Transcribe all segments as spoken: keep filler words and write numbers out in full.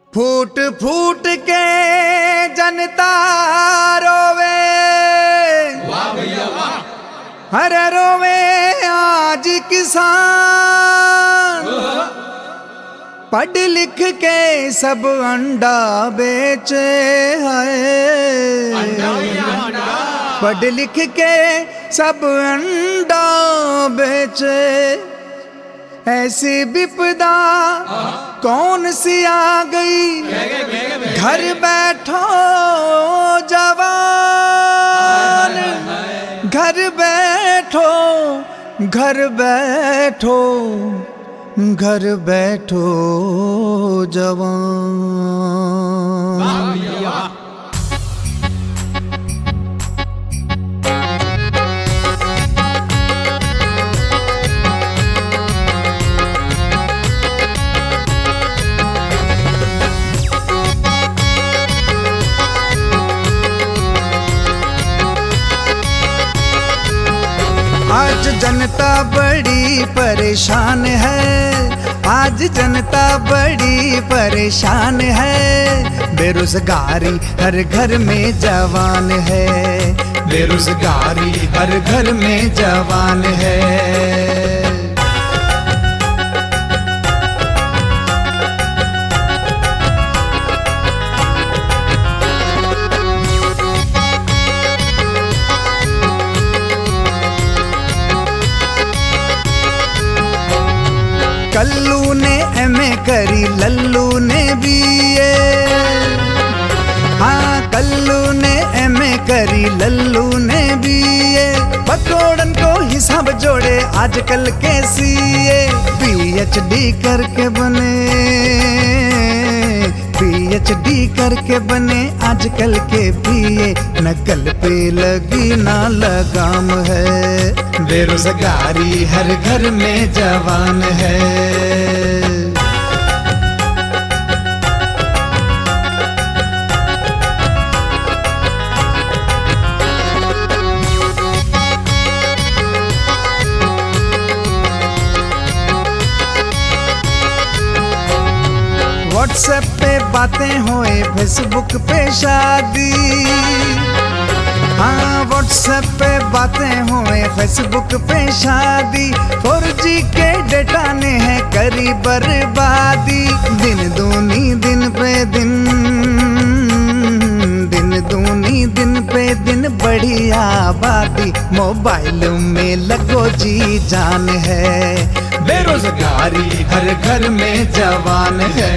फूट फूट के जनता रोवे, वाह भैया वाह। हरे रोवे आज किसान, पढ़ लिख के सब अंडा बेचे है। पढ़ लिख के सब अंडा बेचे, ऐसी विपदा कौन सी आ गई। घर बैठो जवान, घर बैठो घर बैठो घर बैठो जवान। आज जनता बड़ी परेशान है, आज जनता बड़ी परेशान है। बेरोजगारी हर घर में जवान है, बेरोजगारी हर घर में जवान है। कल्लू ने एमए करी, लल्लू ने बीए। हाँ कल्लू ने एमए करी, लल्लू ने बीए। पकौड़न को हिसाब जोड़े आजकल के सीए। पीएचडी करके बने, पीएचडी करके बने आजकल के बीए। नकल पे लगी ना लगाम है, बेरोजगारी हर घर में जवान है। व्हाट्सएप पे बातें होए, फेसबुक पे शादी। हाँ व्हाट्सएप पे बातें होए, फेसबुक पे शादी। फोर जी के डेटा ने है करी बर्बादी। दिन दूनी दिन पे दिन, दिन दूनी दिन पे दिन बड़ी आबादी। मोबाइल में लगो जी जान है, बेरोजगारी हर घर में जवान है।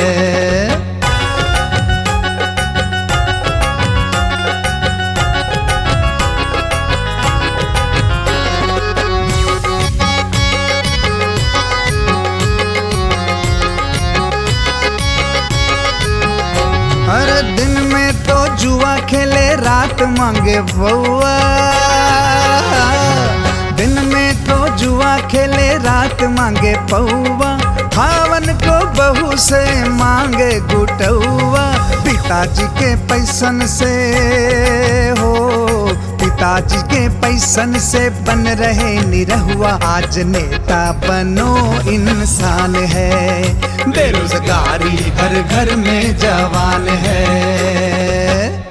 हर दिन में तो जुआ खेले, रात मांगे बउआ। दिन में तो जुआ खेले, रात मांगे पौवा। खावन को बहू से मांगे गुटौआ। पिताजी के पैसन से हो, पिताजी के पैसन से बन रहे निरहुआ। आज नेता बनो इंसान है, बेरोजगारी हर घर में जवान है।